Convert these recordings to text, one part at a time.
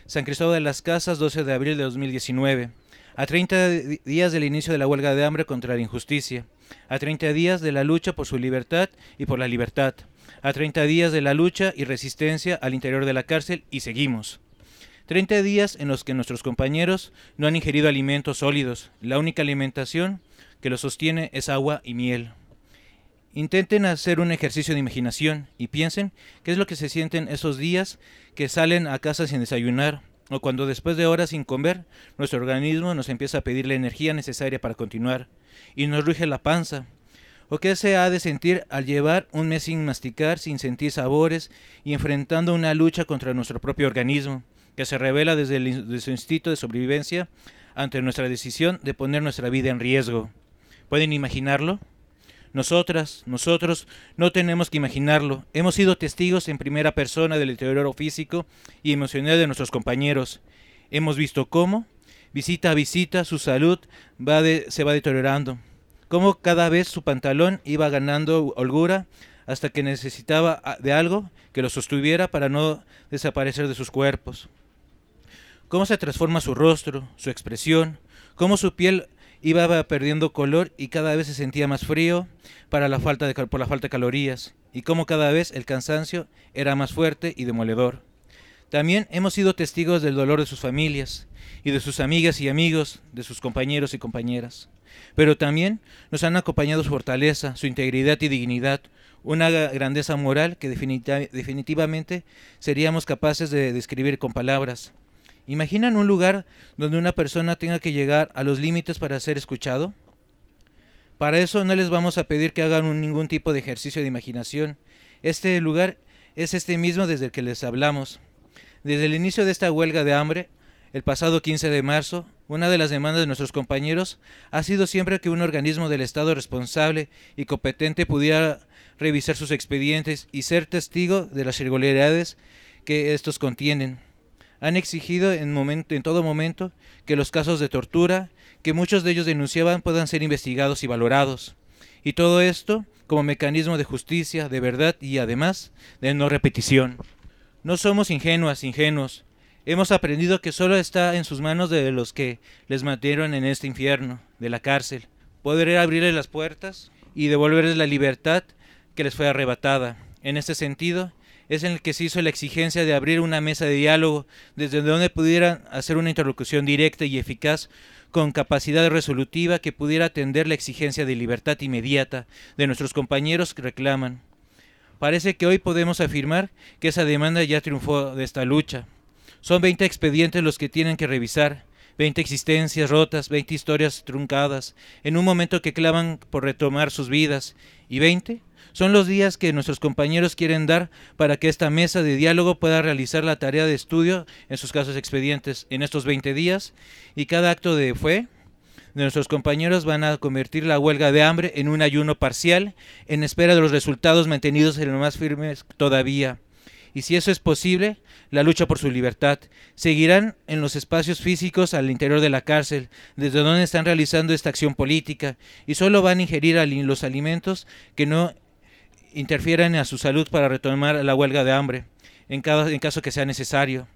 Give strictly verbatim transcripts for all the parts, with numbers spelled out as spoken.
San Cristóbal de las Casas, doce de abril de dos mil diecinueve. A treinta días del inicio de la huelga de hambre contra la injusticia. A treinta días de la lucha por su libertad y por la libertad. A treinta días de la lucha y resistencia al interior de la cárcel y seguimos. treinta días en los que nuestros compañeros no han ingerido alimentos sólidos. La única alimentación que los sostiene es agua y miel. Intenten hacer un ejercicio de imaginación y piensen qué es lo que se sienten esos días que salen a casa sin desayunar, o cuando después de horas sin comer, nuestro organismo nos empieza a pedir la energía necesaria para continuar, y nos ruge la panza. ¿O qué se ha de sentir al llevar un mes sin masticar, sin sentir sabores, y enfrentando una lucha contra nuestro propio organismo, que se revela desde, el, desde su instinto de sobrevivencia ante nuestra decisión de poner nuestra vida en riesgo? ¿Pueden imaginarlo? Nosotras, nosotros, no tenemos que imaginarlo. Hemos sido testigos en primera persona del deterioro físico y emocional de nuestros compañeros. Hemos visto cómo, visita a visita, su salud va de, se va deteriorando. Cómo cada vez su pantalón iba ganando holgura hasta que necesitaba de algo que lo sostuviera para no desaparecer de sus cuerpos. Cómo se transforma su rostro, su expresión, cómo su piel iba perdiendo color y cada vez se sentía más frío para la falta de, por la falta de calorías, y cómo cada vez el cansancio era más fuerte y demoledor. También hemos sido testigos del dolor de sus familias, y de sus amigas y amigos, de sus compañeros y compañeras. Pero también nos han acompañado su fortaleza, su integridad y dignidad, una grandeza moral que definitiv- definitivamente seríamos capaces de describir con palabras. ¿Imaginan un lugar donde una persona tenga que llegar a los límites para ser escuchado? Para eso no les vamos a pedir que hagan un, ningún tipo de ejercicio de imaginación. Este lugar es este mismo desde el que les hablamos. Desde el inicio de esta huelga de hambre, el pasado quince de marzo, una de las demandas de nuestros compañeros ha sido siempre que un organismo del Estado responsable y competente pudiera revisar sus expedientes y ser testigo de las irregularidades que estos contienen. Han exigido en, momento, en todo momento que los casos de tortura, que muchos de ellos denunciaban, puedan ser investigados y valorados. Y todo esto como mecanismo de justicia, de verdad y además de no repetición. No somos ingenuas, ingenuos. Hemos aprendido que solo está en sus manos de los que les mantieron en este infierno, de la cárcel, poder abrirles las puertas y devolverles la libertad que les fue arrebatada. En este sentido, es en el que se hizo la exigencia de abrir una mesa de diálogo desde donde pudieran hacer una interlocución directa y eficaz con capacidad resolutiva que pudiera atender la exigencia de libertad inmediata de nuestros compañeros que reclaman. Parece que hoy podemos afirmar que esa demanda ya triunfó de esta lucha. Son veinte expedientes los que tienen que revisar, veinte existencias rotas, veinte historias truncadas, en un momento que claman por retomar sus vidas, y veinte son los días que nuestros compañeros quieren dar para que esta mesa de diálogo pueda realizar la tarea de estudio en sus casos expedientes en estos veinte días, y cada acto de fe de nuestros compañeros van a convertir la huelga de hambre en un ayuno parcial en espera de los resultados mantenidos en lo más firmes todavía. Y si eso es posible, la lucha por su libertad. Seguirán en los espacios físicos al interior de la cárcel, desde donde están realizando esta acción política, y solo van a ingerir los alimentos que no interfieran a su salud para retomar la huelga de hambre, en, cada, en caso que sea necesario.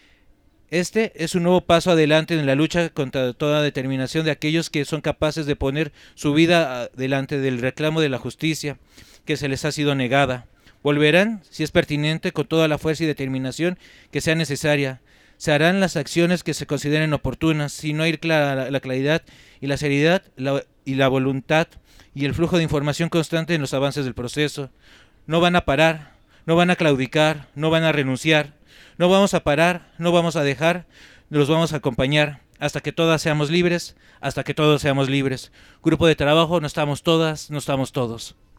Este es un nuevo paso adelante en la lucha contra toda determinación de aquellos que son capaces de poner su vida delante del reclamo de la justicia que se les ha sido negada. Volverán, si es pertinente, con toda la fuerza y determinación que sea necesaria. Se harán las acciones que se consideren oportunas, si no hay la, la claridad y la seriedad la, y la voluntad y el flujo de información constante en los avances del proceso. No van a parar, no van a claudicar, no van a renunciar. No vamos a parar, no vamos a dejar, los vamos a acompañar hasta que todas seamos libres, hasta que todos seamos libres. Grupo de trabajo, no estamos todas, no estamos todos.